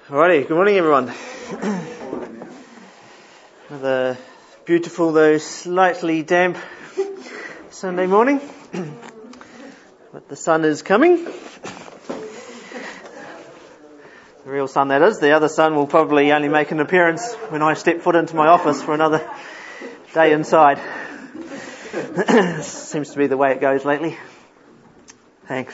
Alrighty, good morning everyone. Another beautiful though slightly damp Sunday morning. But the sun is coming. The real sun that is. The other sun will probably only make an appearance when I step foot into my office for another day inside. Seems to be the way it goes lately. Thanks.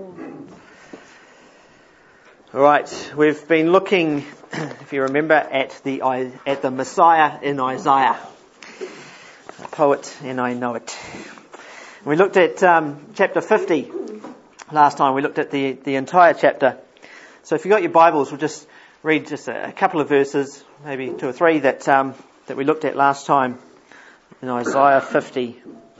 Alright, we've been looking, if you remember, at the Messiah in Isaiah. A poet, and I know it. We looked at chapter 50 last time. We looked at the entire chapter. So if you've got your Bibles, we'll just read just a couple of verses, maybe two or three, that we looked at last time in Isaiah 50.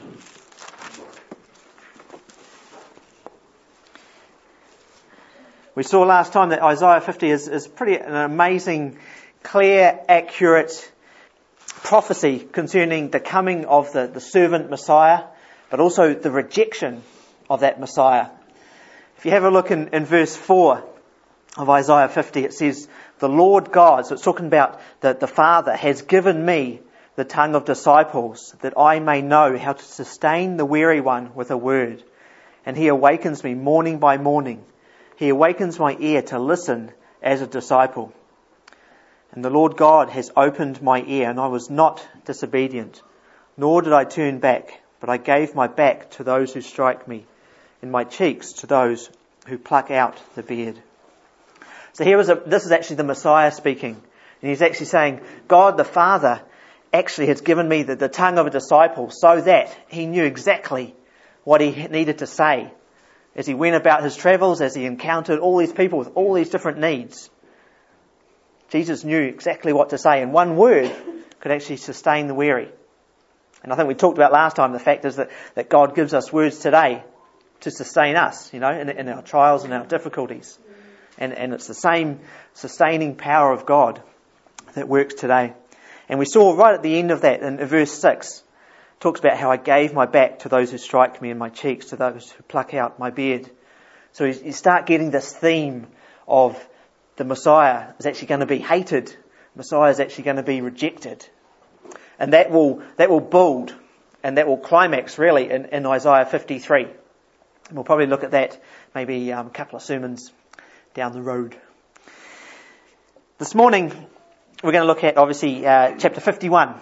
We saw last time that Isaiah 50 is pretty an amazing, clear, accurate prophecy concerning the coming of the servant Messiah, but also the rejection of that Messiah. If you have a look in verse 4 of Isaiah 50, it says, "The Lord God," so it's talking about the Father, "has given me the tongue of disciples, that I may know how to sustain the weary one with a word. And he awakens me morning by morning. He awakens my ear to listen as a disciple. And the Lord God has opened my ear, and I was not disobedient, nor did I turn back, but I gave my back to those who strike me, and my cheeks to those who pluck out the beard." So this is actually the Messiah speaking. And he's actually saying, God the Father actually has given me the tongue of a disciple so that he knew exactly what he needed to say. As he went about his travels, as he encountered all these people with all these different needs, Jesus knew exactly what to say, and one word could actually sustain the weary. And I think we talked about last time, the fact is that God gives us words today to sustain us, in our trials and our difficulties. And it's the same sustaining power of God that works today. And we saw right at the end of that, in verse 6, talks about how I gave my back to those who strike me and my cheeks to those who pluck out my beard. So you start getting this theme of the Messiah is actually going to be hated. Messiah is actually going to be rejected. And that will build and that will climax really in Isaiah 53. And we'll probably look at that maybe a couple of sermons down the road. This morning we're going to look at obviously chapter 51.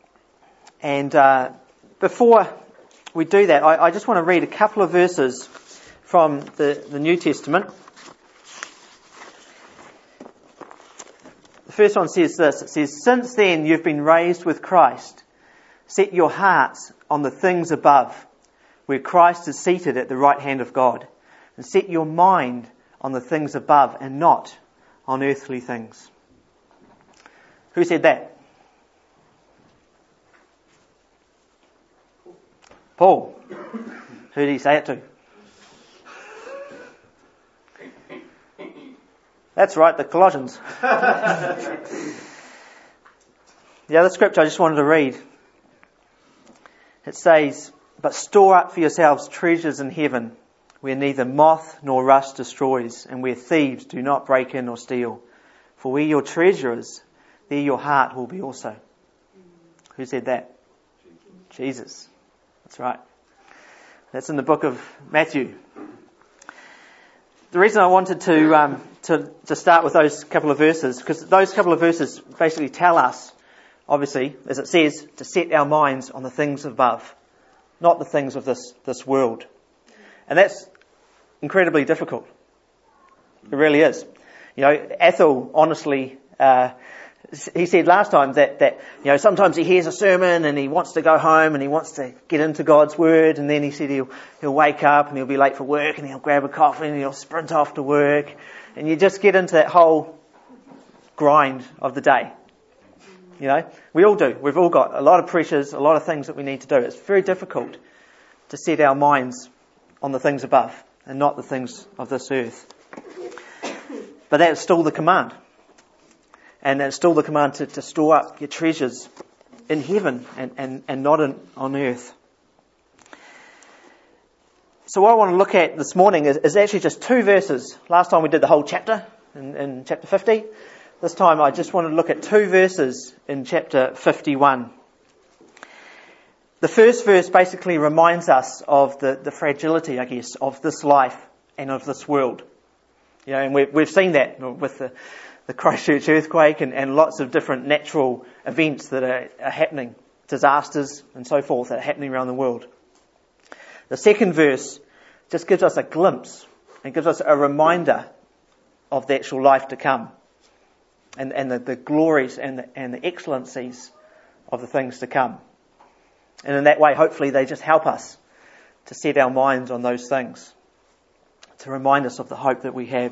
And before we do that, I just want to read a couple of verses from the New Testament. The first one says this. It says, "Since then you've been raised with Christ. Set your hearts on the things above, where Christ is seated at the right hand of God. And set your mind on the things above and not on earthly things." Who said that? Paul. Who did he say it to? That's right, the Colossians. The other scripture I just wanted to read. It says, "But store up for yourselves treasures in heaven, where neither moth nor rust destroys, and where thieves do not break in or steal. For where your treasure is, there your heart will be also." Who said that? Jesus. That's right. That's in the book of Matthew. The reason I wanted to start with those couple of verses, because those couple of verses basically tell us, obviously, as it says, to set our minds on the things above, not the things of this world. And that's incredibly difficult. It really is. Athel honestly, he said last time that sometimes he hears a sermon and he wants to go home and he wants to get into God's word, and then he said he'll wake up and he'll be late for work and he'll grab a coffee and he'll sprint off to work, and you just get into that whole grind of the day. We all do. We've all got a lot of pressures, a lot of things that we need to do. It's very difficult to set our minds on the things above and not the things of this earth. But that's still the command. And it's still the command to store up your treasures in heaven and not on earth. So what I want to look at this morning is actually just two verses. Last time we did the whole chapter, in chapter 50. This time I just want to look at 2 verses in chapter 51. The first verse basically reminds us of the fragility, I guess, of this life and of this world. You know, and we've seen that with the Christchurch earthquake and lots of different natural events that are happening, disasters and so forth that are happening around the world. The second verse just gives us a glimpse and gives us a reminder of the actual life to come and the glories and the excellencies of the things to come. And in that way, hopefully, they just help us to set our minds on those things, to remind us of the hope that we have.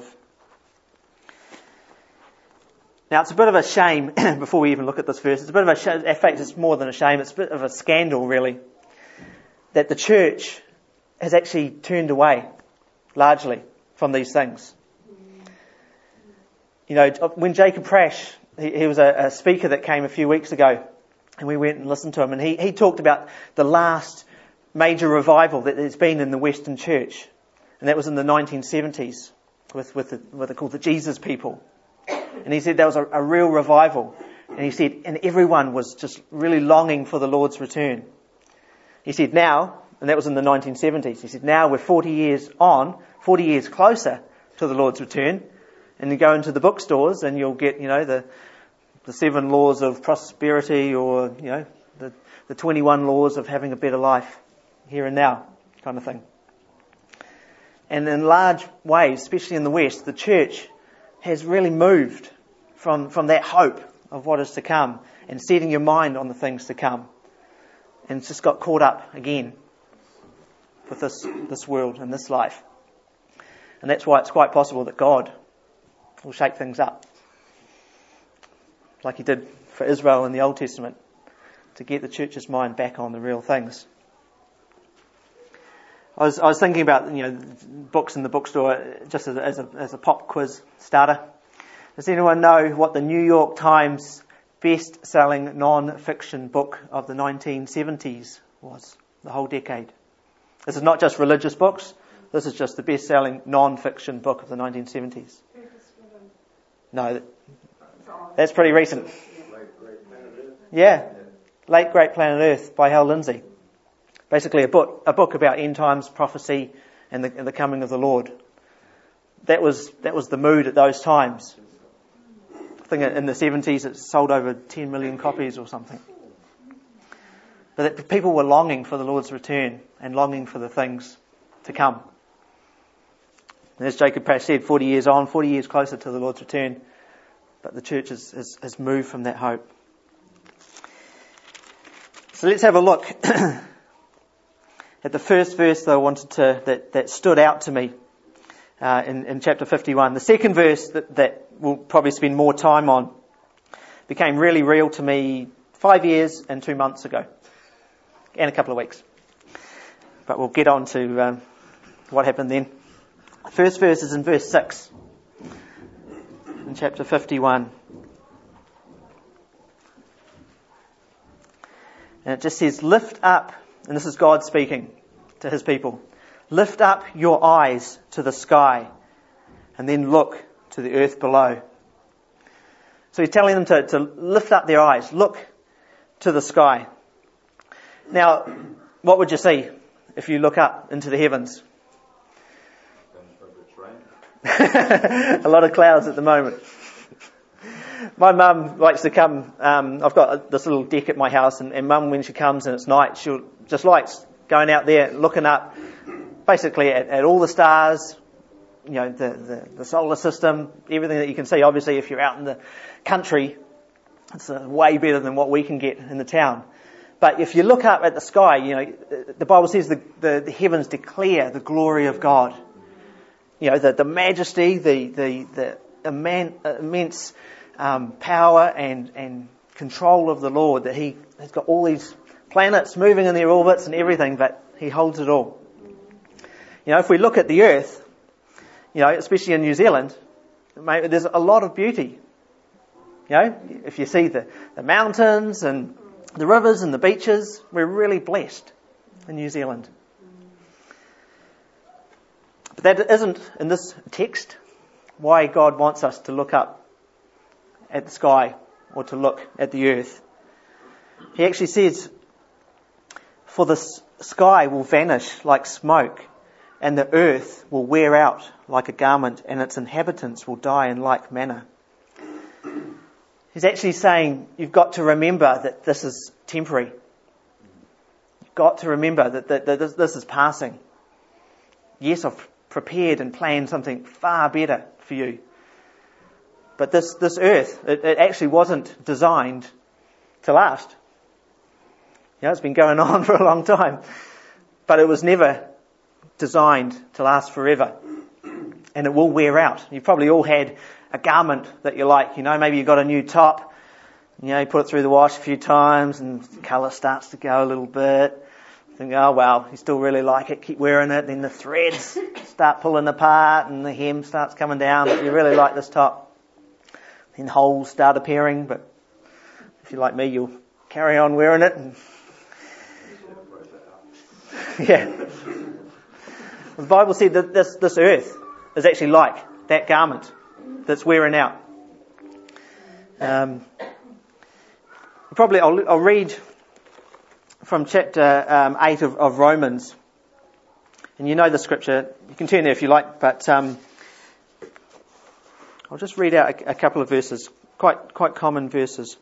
Now, it's a bit of a shame, before we even look at this verse, it's a bit of a shame, in fact, it's more than a shame, it's a bit of a scandal, really, that the church has actually turned away, largely, from these things. You know, when Jacob Prasch, he was a speaker that came a few weeks ago, and we went and listened to him, and he talked about the last major revival that there's been in the Western Church, and that was in the 1970s with what they called the Jesus People. And he said that was a real revival, and he said, and everyone was just really longing for the Lord's return. He said now, and that was in the 1970s, he said now we're 40 years closer to the Lord's return, and you go into the bookstores and you'll get, you know, the 7 laws of prosperity, or, you know, the 21 laws of having a better life here and now kind of thing. And in large ways, especially in the West, the church has really moved from that hope of what is to come and setting your mind on the things to come. And it's just got caught up again with this world and this life. And that's why it's quite possible that God will shake things up, like he did for Israel in the Old Testament, to get the church's mind back on the real things. I was thinking about, you know, books in the bookstore just as a pop quiz starter. Does anyone know what the New York Times best-selling non-fiction book of the 1970s was? The whole decade. This is not just religious books. This is just the best-selling non-fiction book of the 1970s. No, that's pretty recent. Yeah, Late Great Planet Earth by Hal Lindsey. Basically a book about end times prophecy and the coming of the Lord. That was the mood at those times. I think in the 70s it sold over 10 million copies or something. But that people were longing for the Lord's return and longing for the things to come. And as Jacob Prasch said, 40 years closer to the Lord's return, but the church has moved from that hope. So let's have a look at the first verse that I wanted that stood out to me in chapter 51. The second verse that we'll probably spend more time on became really real to me 5 years and 2 months ago, and a couple of weeks. But we'll get on to what happened then. The first verse is in verse 6 in chapter 51. And it just says, lift up, and this is God speaking to his people, lift up your eyes to the sky and then look to the earth below. So he's telling them to lift up their eyes, look to the sky. Now, what would you see if you look up into the heavens? A lot of clouds at the moment. My mum likes to come, I've got this little deck at my house, and mum, when she comes and it's night, she'll just likes going out there, looking up, basically at all the stars, you know, the solar system, everything that you can see. Obviously, if you're out in the country, it's way better than what we can get in the town. But if you look up at the sky, you know, the Bible says the heavens declare the glory of God. You know, the majesty, the immense power and control of the Lord, that he has got all these planets moving in their orbits and everything, but he holds it all. You know, if we look at the earth, you know, especially in New Zealand, there's a lot of beauty. You know, if you see the mountains and the rivers and the beaches, we're really blessed in New Zealand. But that isn't in this text why God wants us to look up at the sky or to look at the earth. He actually says, "For the sky will vanish like smoke, and the earth will wear out like a garment, and its inhabitants will die in like manner." He's actually saying you've got to remember that this is temporary. You've got to remember that this is passing. Yes, I've prepared and planned something far better for you. But this earth, it actually wasn't designed to last. It's been going on for a long time. But it was never designed to last forever. And it will wear out. You've probably all had a garment that you like. Maybe you got a new top. You put it through the wash a few times and the colour starts to go a little bit. Think, oh well, you still really like it, keep wearing it. Then the threads start pulling apart and the hem starts coming down. But you really like this top. Then holes start appearing. But if you're like me, you'll carry on wearing it. Yeah. The Bible said that this earth is actually like that garment that's wearing out. I'll read from chapter 8 of Romans. And you know the scripture. You can turn there if you like, but I'll just read out a couple of verses, quite common verses.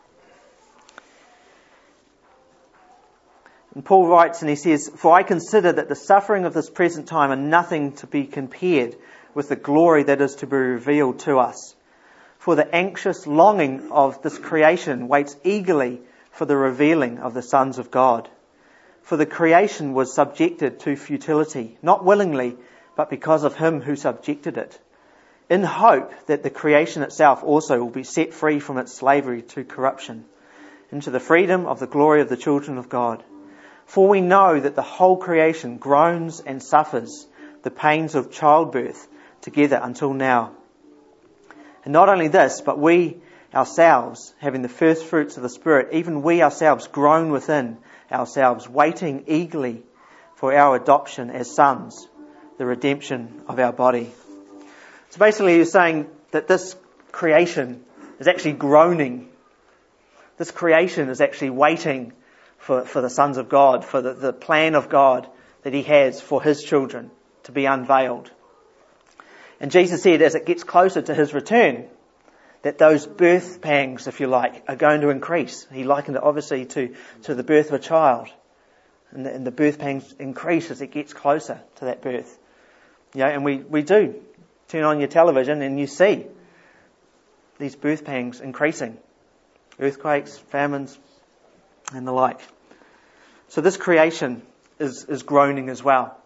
And Paul writes and he says, "For I consider that the suffering of this present time are nothing to be compared with the glory that is to be revealed to us. For the anxious longing of this creation waits eagerly for the revealing of the sons of God. For the creation was subjected to futility, not willingly, but because of him who subjected it, in hope that the creation itself also will be set free from its slavery to corruption, into the freedom of the glory of the children of God. For we know that the whole creation groans and suffers the pains of childbirth together until now. And not only this, but we ourselves, having the first fruits of the Spirit, even we ourselves groan within ourselves, waiting eagerly for our adoption as sons, the redemption of our body." So basically he's saying that this creation is actually groaning. This creation is actually waiting for the sons of God, for the plan of God that he has for his children to be unveiled. And Jesus said as it gets closer to his return, that those birth pangs, if you like, are going to increase. He likened it obviously to the birth of a child. And the birth pangs increase as it gets closer to that birth. And we do turn on your television and you see these birth pangs increasing. Earthquakes, famines, and the like. So this creation is groaning as well.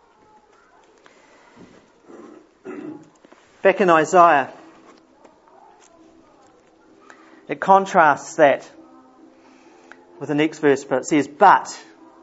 Back in Isaiah, it contrasts that with the next verse, but it says, But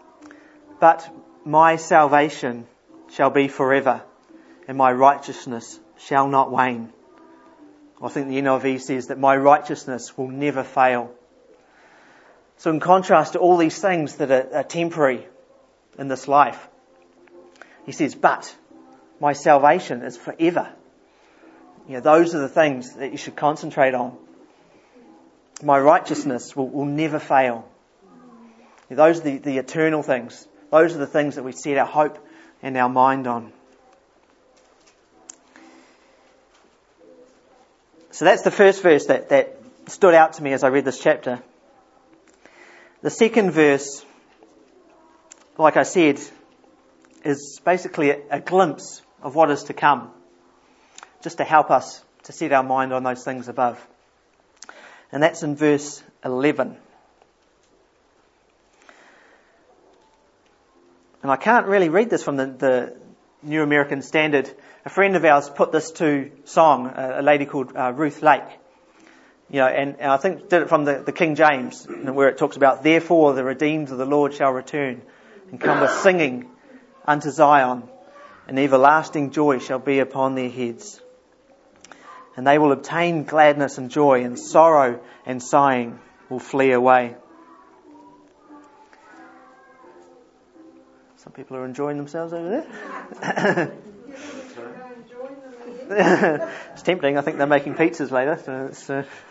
my salvation shall be forever, and my righteousness shall not wane. I think the NIV says that my righteousness will never fail. So in contrast to all these things that are temporary in this life, he says, but my salvation is forever. Those are the things that you should concentrate on. My righteousness will never fail. Those are the eternal things. Those are the things that we set our hope and our mind on. So that's the first verse that stood out to me as I read this chapter. The second verse, like I said, is basically a glimpse of what is to come, just to help us to set our mind on those things above. And that's in verse 11. And I can't really read this from the New American Standard. A friend of ours put this to song, a lady called Ruth Lake. And I think did it from the King James, where it talks about, therefore the redeemed of the Lord shall return and come with singing unto Zion, and everlasting joy shall be upon their heads. And they will obtain gladness and joy, and sorrow and sighing will flee away. Some people are enjoying themselves over there. It's tempting. I think they're making pizzas later. So it's,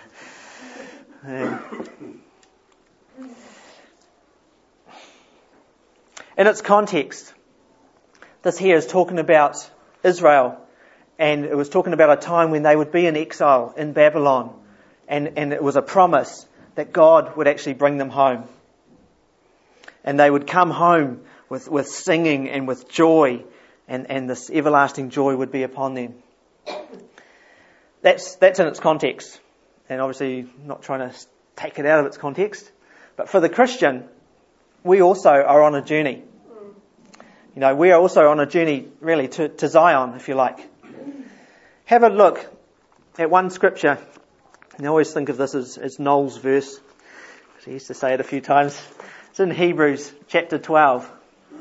In its context, this here is talking about Israel, and it was talking about a time when they would be in exile in Babylon, and it was a promise that God would actually bring them home. And they would come home with singing and with joy, and this everlasting joy would be upon them. That's in its context, and obviously not trying to take it out of its context. But for the Christian, we also are on a journey. You know, we are also on a journey, really, to Zion, if you like. Have a look at one scripture, and I always think of this as Noel's verse, because he used to say it a few times. It's in Hebrews chapter 12.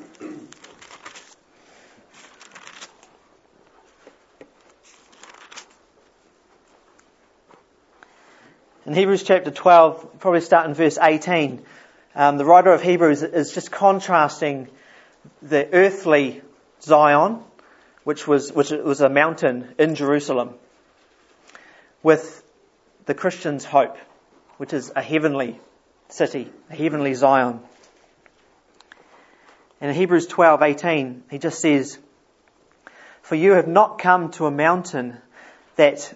In Hebrews chapter 12, probably start in verse 18, the writer of Hebrews is just contrasting the earthly Zion, which was a mountain in Jerusalem, with the Christian's hope, which is a heavenly city, a heavenly Zion. And in Hebrews 12:18, he just says, "For you have not come to a mountain that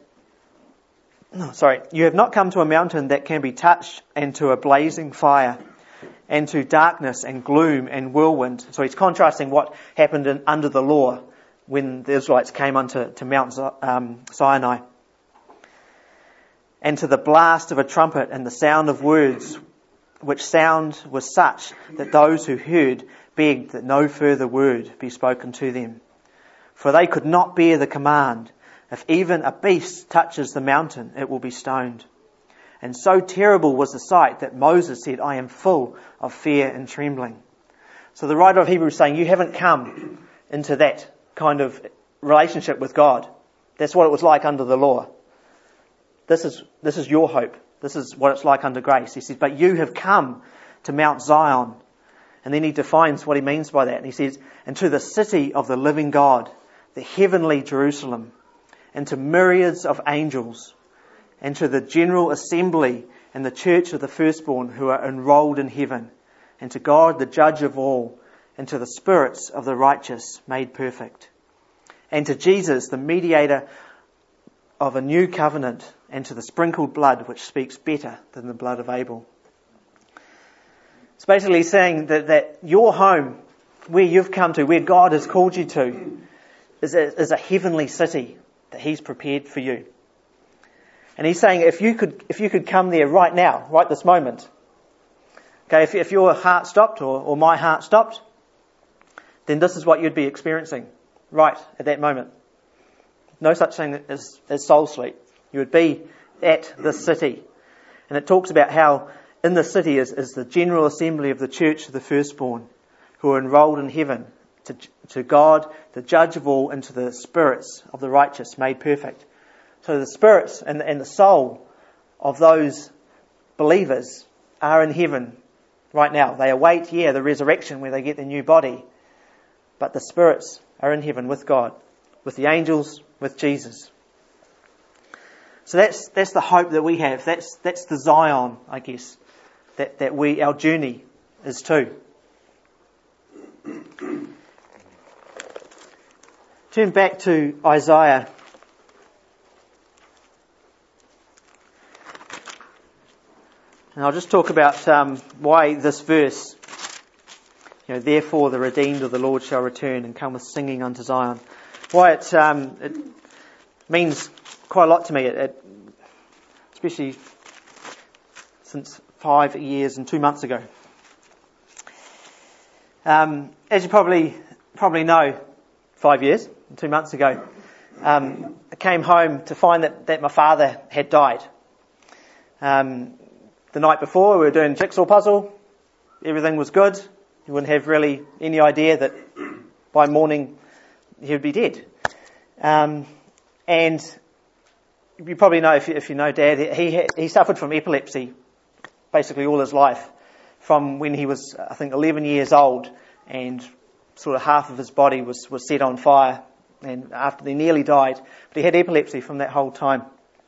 can be touched, and to a blazing fire, and to darkness and gloom and whirlwind." So he's contrasting what happened under the law when the Israelites came to Mount Sinai. "And to the blast of a trumpet and the sound of words, which sound was such that those who heard begged that no further word be spoken to them. For they could not bear the command, if even a beast touches the mountain, it will be stoned. And so terrible was the sight that Moses said, 'I am full of fear and trembling.'" So the writer of Hebrews is saying, you haven't come into that kind of relationship with God. That's what it was like under the law. This is your hope. This is what it's like under grace. He says, but you have come to Mount Zion. And then he defines what he means by that. And he says, "And to the city of the living God, the heavenly Jerusalem, and to myriads of angels, and to the general assembly and the church of the firstborn who are enrolled in heaven, and to God the judge of all, and to the spirits of the righteous made perfect, and to Jesus the mediator of a new covenant, and to the sprinkled blood which speaks better than the blood of Abel." It's basically saying that your home, where you've come to, where God has called you to, is a heavenly city that He's prepared for you. And He's saying if you could come there right now, right this moment, okay, if your heart stopped or my heart stopped, then this is what you'd be experiencing right at that moment. No such thing as soul sleep. You would be at this city. And it talks about how in the city is the general assembly of the church of the firstborn who are enrolled in heaven, to God, the judge of all, and to the spirits of the righteous made perfect. So the spirits and the soul of those believers are in heaven right now. They await, the resurrection where they get their new body. But the spirits are in heaven with God, with the angels, with Jesus. So that's the hope that we have. That's the Zion, I guess, that our journey is to. Turn back to Isaiah. And I'll just talk about why this verse, therefore the redeemed of the Lord shall return and come with singing unto Zion. Why it means quite a lot to me, especially since 5 years and 2 months ago. As you probably know, 5 years and 2 months ago, I came home to find that my father had died. The night before, we were doing jigsaw puzzle. Everything was good. You wouldn't have really any idea that by morning he would be dead. And you probably know, if you know Dad, he suffered from epilepsy basically all his life, from when he was, I think, 11 years old, and sort of half of his body was set on fire and after he nearly died. But he had epilepsy from that whole time.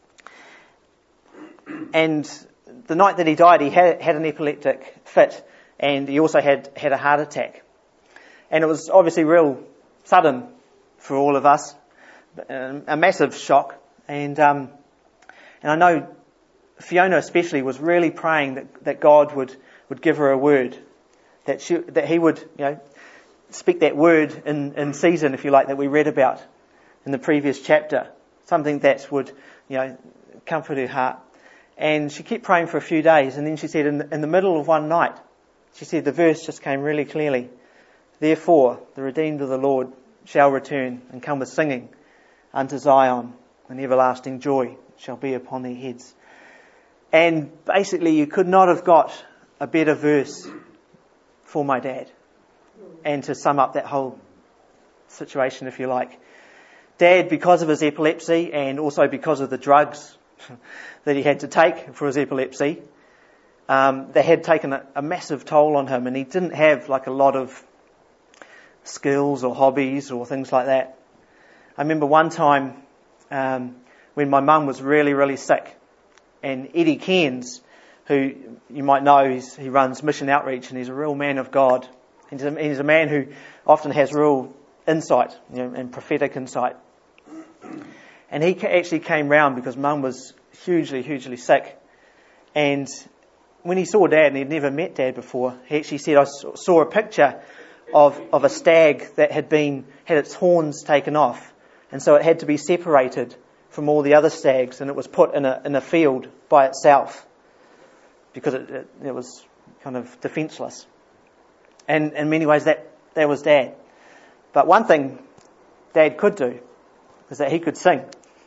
And the night that he died, he had an epileptic fit, and he also had a heart attack. And it was obviously real sudden for all of us, a massive shock. And I know Fiona especially was really praying that God would give her a word, that he would, speak that word in season, if you like, that we read about in the previous chapter, something that would, comfort her heart. And she kept praying for a few days, and then she said in the middle of one night, she said the verse just came really clearly. Therefore, the redeemed of the Lord shall return and come with singing unto Zion, and everlasting joy shall be upon their heads. And basically, you could not have got a better verse for my dad, and to sum up that whole situation, if you like. Dad, because of his epilepsy and also because of the drugs that he had to take for his epilepsy, they had taken a massive toll on him, and he didn't have like a lot of skills or hobbies or things like that. I remember one time when my mum was really, really sick, and Eddie Cairns, who you might know, he runs Mission Outreach, and he's a real man of God. He's a man who often has real insight, and prophetic insight. And he actually came round because Mum was hugely, hugely sick. And when he saw Dad, and he'd never met Dad before, he actually said, I saw a picture of a stag that had its horns taken off. And so it had to be separated from all the other stags, and it was put in a field by itself because it was kind of defenceless. And in many ways that was Dad. But one thing Dad could do is that he could sing.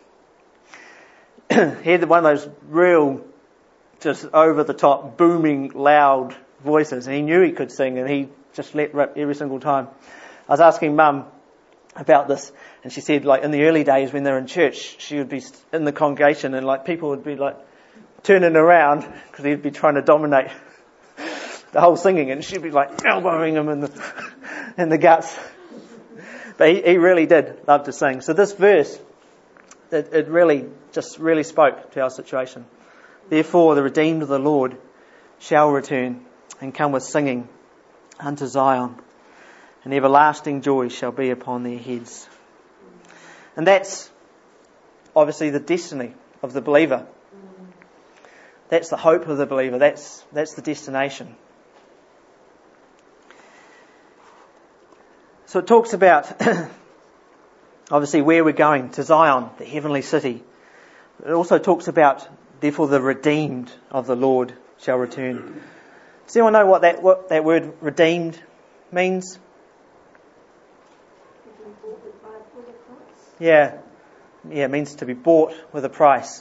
He had one of those real, just over the top, booming, loud voices, and he knew he could sing, and he just let rip every single time. I was asking Mum about this, and she said, like, in the early days when they were in church, she would be in the congregation, and like people would be like turning around because he'd be trying to dominate the whole singing, and she'd be like elbowing him in the guts. But he really did love to sing. So this verse, it really spoke to our situation. Therefore, the redeemed of the Lord shall return and come with singing unto Zion, and everlasting joy shall be upon their heads. And that's obviously the destiny of the believer. That's the hope of the believer. That's the destination. So it talks about, obviously, where we're going, to Zion, the heavenly city. It also talks about, therefore, the redeemed of the Lord shall return. Does anyone know what that word redeemed means? Yeah, it means to be bought with a price.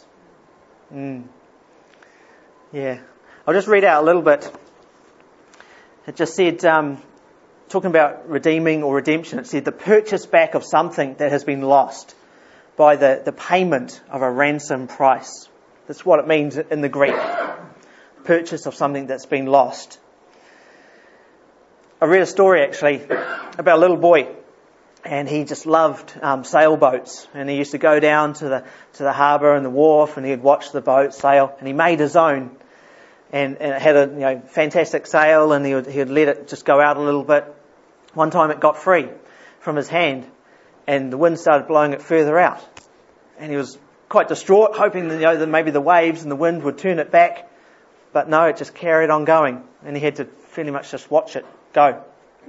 Yeah. I'll just read out a little bit. It just said, talking about redeeming or redemption, it said the purchase back of something that has been lost by the payment of a ransom price. That's what it means in the Greek. Purchase of something that's been lost. I read a story actually about a little boy, and he just loved sailboats, and he used to go down to the harbour and the wharf, and he'd watch the boat sail, and he made his own, and it had a fantastic sail, and he'd let it just go out a little bit. One time it got free from his hand, and the wind started blowing it further out, and he was quite distraught, hoping that maybe the waves and the wind would turn it back, but no, it just carried on going, and he had to fairly much just watch it go.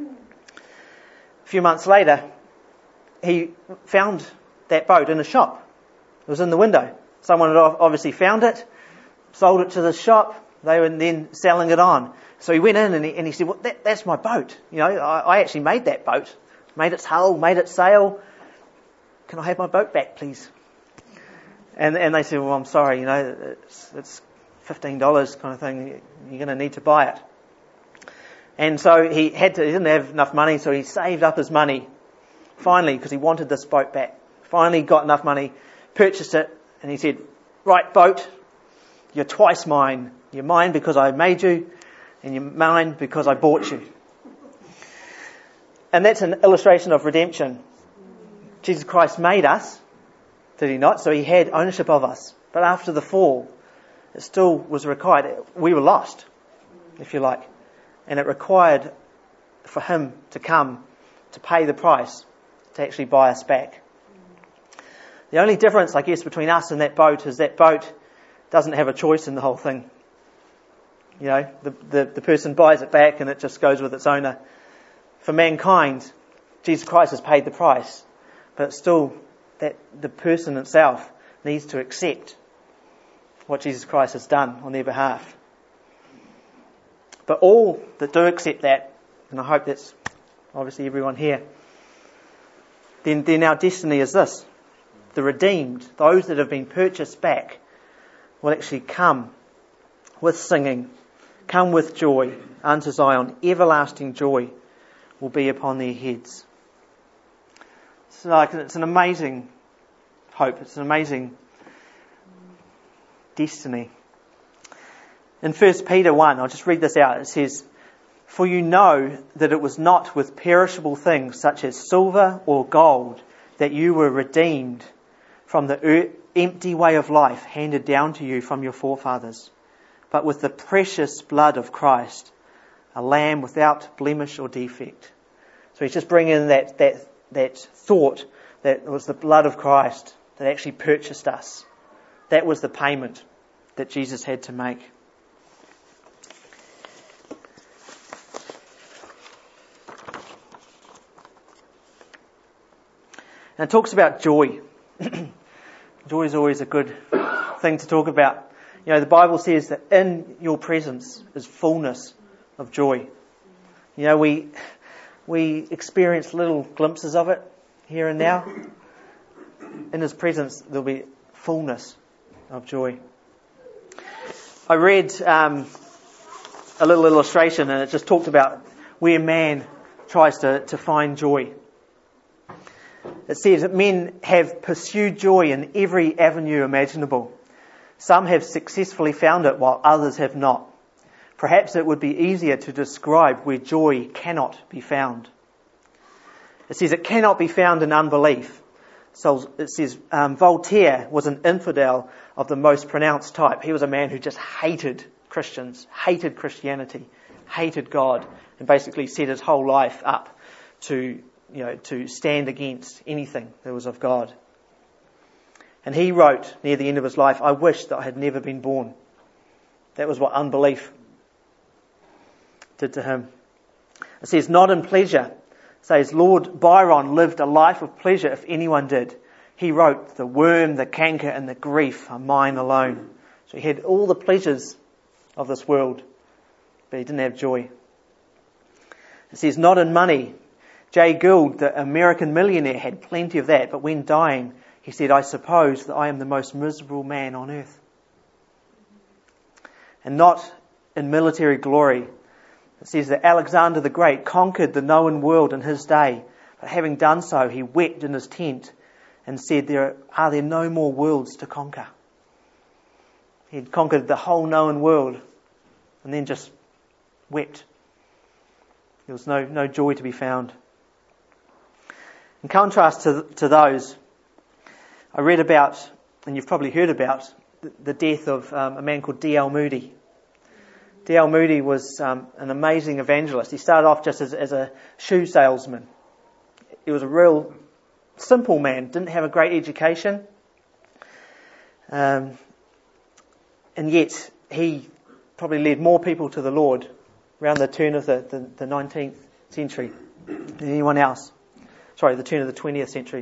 A few months later, he found that boat in a shop. It was in the window. Someone had obviously found it, sold it to the shop. They were then selling it on. So he went in and he said, well, that's my boat. I actually made that boat. Made its hull, made its sail. Can I have my boat back, please? And they said, well, I'm sorry, it's $15 kind of thing. You're going to need to buy it. And so he didn't have enough money, so he saved up his money. Finally, because he wanted this boat back. Finally got enough money, purchased it, and he said, right, boat, you're twice mine. You're mine because I made you, and you're mine because I bought you. And that's an illustration of redemption. Jesus Christ made us, did he not? So he had ownership of us. But after the fall, it still was required. We were lost, if you like. And it required for him to come to pay the price to actually buy us back. The only difference, I guess, between us and that boat is that boat doesn't have a choice in the whole thing. You know, the person buys it back and it just goes with its owner. For mankind, Jesus Christ has paid the price, but it's still that the person itself needs to accept what Jesus Christ has done on their behalf. But all that do accept that, and I hope that's obviously everyone here, then our destiny is this. The redeemed, those that have been purchased back, will actually come with singing, come with joy unto Zion. Everlasting joy will be upon their heads. It's an amazing hope. It's an amazing destiny. In 1 Peter 1, I'll just read this out. It says, "For you know that it was not with perishable things such as silver or gold that you were redeemed from the empty way of life handed down to you from your forefathers, but with the precious blood of Christ, a lamb without blemish or defect." So he's just bringing in that thought that it was the blood of Christ that actually purchased us. That was the payment that Jesus had to make. And it talks about joy. Joy is always a good thing to talk about. You know, the Bible says that in your presence is fullness of joy. You know, we experience little glimpses of it here and now. In His presence there'll be fullness of joy. I read a little illustration, and it just talked about where man tries to find joy. It says that men have pursued joy in every avenue imaginable. Some have successfully found it while others have not. Perhaps it would be easier to describe where joy cannot be found. It says it cannot be found in unbelief. So it says Voltaire was an infidel of the most pronounced type. He was a man who just hated Christians, hated Christianity, hated God, and basically set his whole life up to stand against anything that was of God. And he wrote near the end of his life, "I wish that I had never been born." That was what unbelief did to him. It says, "Not in pleasure." It says, Lord Byron lived a life of pleasure if anyone did. He wrote, "The worm, the canker and the grief are mine alone." So he had all the pleasures of this world, but he didn't have joy. It says, "Not in money." Jay Gould, the American millionaire, had plenty of that, but when dying, he said, "I suppose that I am the most miserable man on earth." And not in military glory. It says that Alexander the Great conquered the known world in his day, but having done so, he wept in his tent and said, "Are there no more worlds to conquer?" He'd conquered the whole known world and then just wept. There was no joy to be found. In contrast to those, I read about, and you've probably heard about, the death of a man called D.L. Moody. D.L. Moody was an amazing evangelist. He started off just as a shoe salesman. He was a real simple man, didn't have a great education. And yet he probably led more people to the Lord around the turn of the 19th century than anyone else. Sorry, the turn of the 20th century.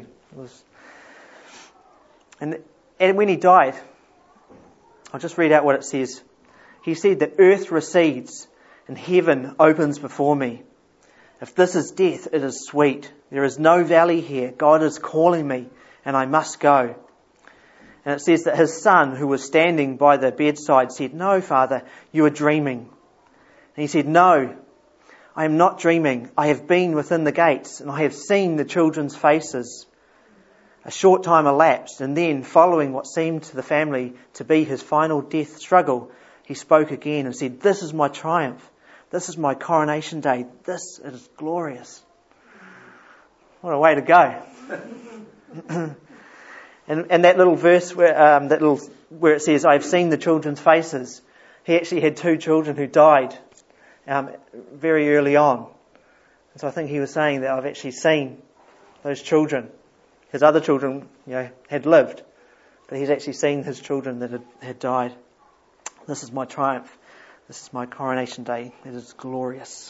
And when he died, I'll just read out what it says. He said, "The earth recedes and heaven opens before me. If this is death, it is sweet. There is no valley here. God is calling me and I must go." And it says that his son, who was standing by the bedside, said, "No, Father, you are dreaming." And he said, "No, I am not dreaming. I have been within the gates and I have seen the children's faces." A short time elapsed, and then, following what seemed to the family to be his final death struggle, he spoke again and said, "This is my triumph. This is my coronation day. This is glorious." What a way to go. And that little verse where it says, "I've seen the children's faces," he actually had 2 children who died very early on. And so I think he was saying that I've actually seen those children. His other children, had lived, but he's actually seen his children that had died. This is my triumph. This is my coronation day. It is glorious.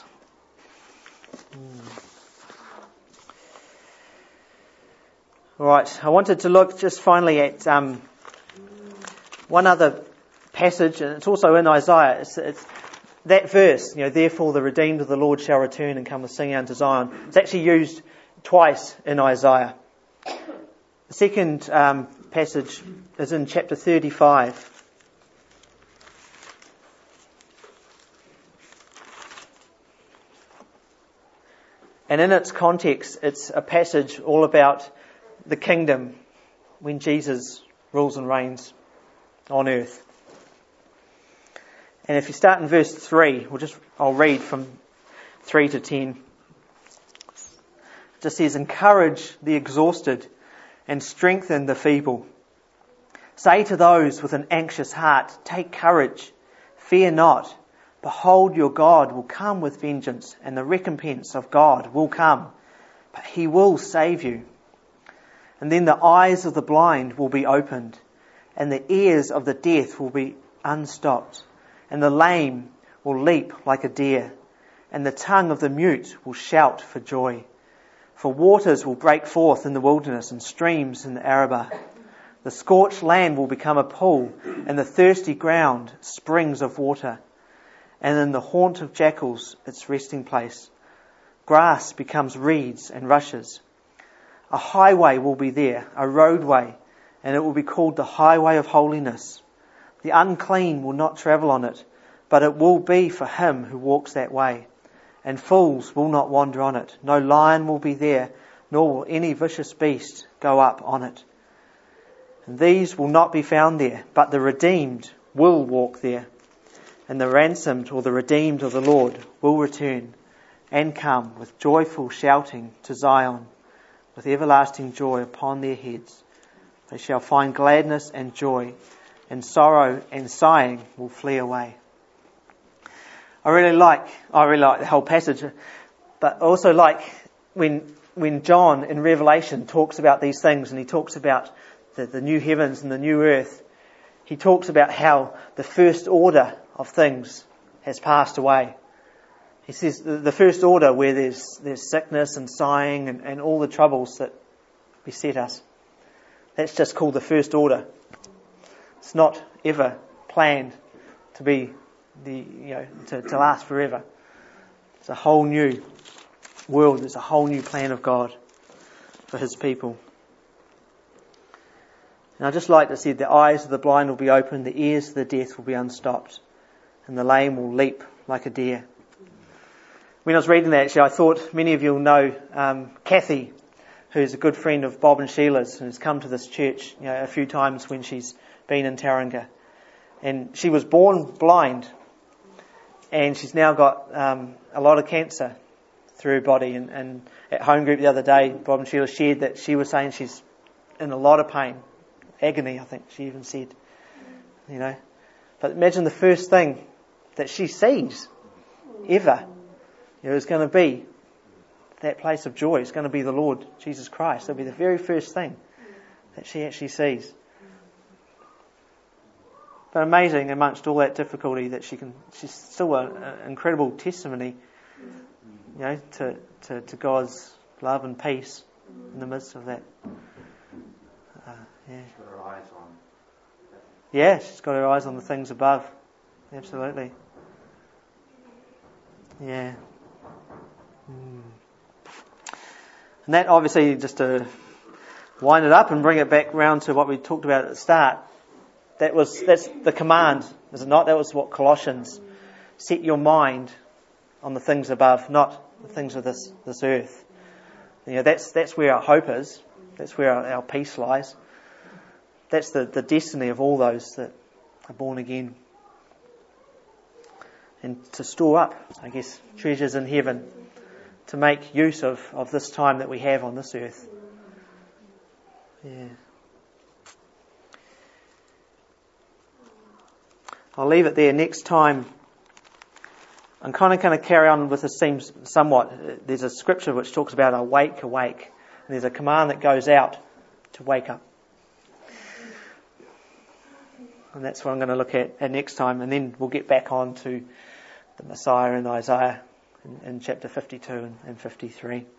All right, I wanted to look just finally at one other passage, and it's also in Isaiah. It's that verse, "Therefore the redeemed of the Lord shall return and come with singing unto Zion." It's actually used twice in Isaiah. The second passage is in chapter 35. And in its context, it's a passage all about the kingdom when Jesus rules and reigns on earth. And if you start in verse 3, I'll read from 3 to 10. It just says, "Encourage the exhausted and strengthen the feeble. Say to those with an anxious heart, take courage, fear not. Behold, your God will come with vengeance, and the recompense of God will come, but he will save you. And then the eyes of the blind will be opened, and the ears of the deaf will be unstopped, and the lame will leap like a deer, and the tongue of the mute will shout for joy. For waters will break forth in the wilderness and streams in the Arabah. The scorched land will become a pool, and the thirsty ground springs of water. And in the haunt of jackals, its resting place, grass becomes reeds and rushes. A highway will be there, a roadway, and it will be called the highway of holiness. The unclean will not travel on it, but it will be for him who walks that way. And fools will not wander on it. No lion will be there, nor will any vicious beast go up on it. And these will not be found there, but the redeemed will walk there. And the ransomed or the redeemed of the Lord will return and come with joyful shouting to Zion, with everlasting joy upon their heads. They shall find gladness and joy, and sorrow and sighing will flee away." I really like the whole passage, but also like when John in Revelation talks about these things, and he talks about the new heavens and the new earth. He talks about how the first order of things has passed away. He says the first order where there's sickness and sighing and all the troubles that beset us. That's just called the first order. It's not ever planned to be to last forever. It's a whole new world. There's a whole new plan of God for his people. And I just like to see the eyes of the blind will be opened, the ears of the deaf will be unstopped, and the lame will leap like a deer. When I was reading that, actually, I thought many of you will know Kathy, who's a good friend of Bob and Sheila's, and has come to this church a few times when she's been in Tauranga. And she was born blind, and she's now got a lot of cancer through her body. And at home group the other day, Bob and Sheila shared that she was saying she's in a lot of pain, agony, I think she even said. But imagine the first thing that she sees ever is going to be that place of joy. It's going to be the Lord Jesus Christ. It'll be the very first thing that she actually sees. But amazing amongst all that difficulty that she's still an incredible testimony, to God's love and peace in the midst of that. Yeah, she's got her eyes on the things above. Absolutely. Yeah. And that obviously, just to wind it up and bring it back round to what we talked about at the start, that's the command, is it not? That was what Colossians, set your mind on the things above, not the things of this earth. That's where our hope is. That's where our peace lies. That's the destiny of all those that are born again. And to store up, I guess, treasures in heaven, to make use of this time that we have on this earth. Yeah. I'll leave it there. Next time, I'm kind of going to carry on with this theme somewhat. There's a scripture which talks about awake, awake. And there's a command that goes out to wake up. And that's what I'm going to look at next time. And then we'll get back on to the Messiah in Isaiah in chapter 52 and 53.